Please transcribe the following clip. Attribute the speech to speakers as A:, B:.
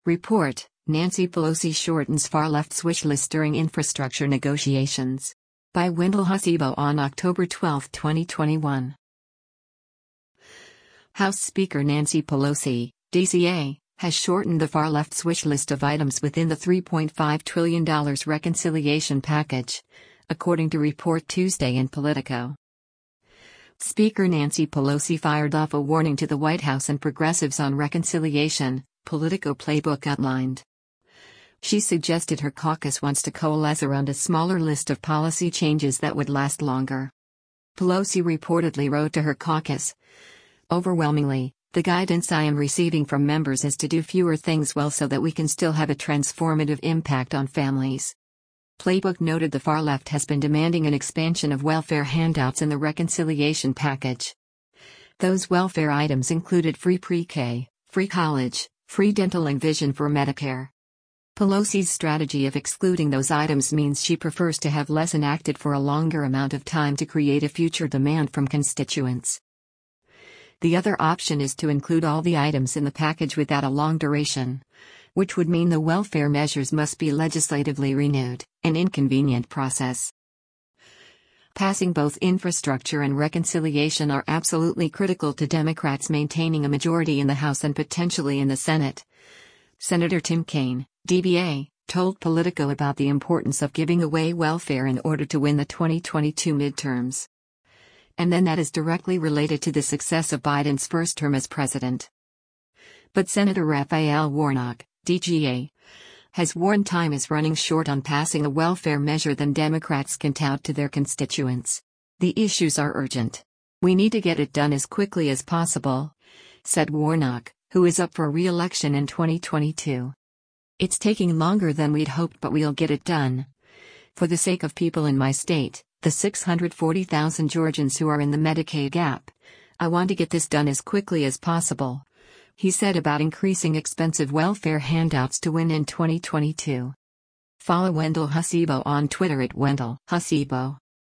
A: Report: Nancy Pelosi shortens far-left's wish list during infrastructure negotiations. By Wendell Husibo on October 12, 2021. House Speaker Nancy Pelosi, DCA, has shortened the far-left's wish list of items within the $3.5 trillion reconciliation package, according to Report Tuesday in Politico. Speaker Nancy Pelosi fired off a warning to the White House and progressives on reconciliation, Politico playbook outlined. She suggested her caucus wants to coalesce around a smaller list of policy changes that would last longer. Pelosi reportedly wrote to her caucus, "Overwhelmingly, the guidance I am receiving from members is to do fewer things well so that we can still have a transformative impact on families." Playbook noted the far left has been demanding an expansion of welfare handouts in the reconciliation package. Those welfare items included free pre-K, free college, free dental and vision for Medicare. Pelosi's strategy of excluding those items means she prefers to have less enacted for a longer amount of time to create a future demand from constituents. The other option is to include all the items in the package without a long duration, which would mean the welfare measures must be legislatively renewed, an inconvenient process. Passing both infrastructure and reconciliation are absolutely critical to Democrats maintaining a majority in the House and potentially in the Senate. Senator Tim Kaine, DBA, told Politico about the importance of giving away welfare in order to win the 2022 midterms. And then that is directly related to the success of Biden's first term as president. But Senator Raphael Warnock, DGA, has warned time is running short on passing a welfare measure than Democrats can tout to their constituents. "The issues are urgent. We need to get it done as quickly as possible," said Warnock, who is up for re-election in 2022. "It's taking longer than we'd hoped, but we'll get it done. For the sake of people in my state, the 640,000 Georgians who are in the Medicaid gap, I want to get this done as quickly as possible," he said about increasing expensive welfare handouts to win in 2022. Follow Wendell Husibo on Twitter at Wendell Husibo.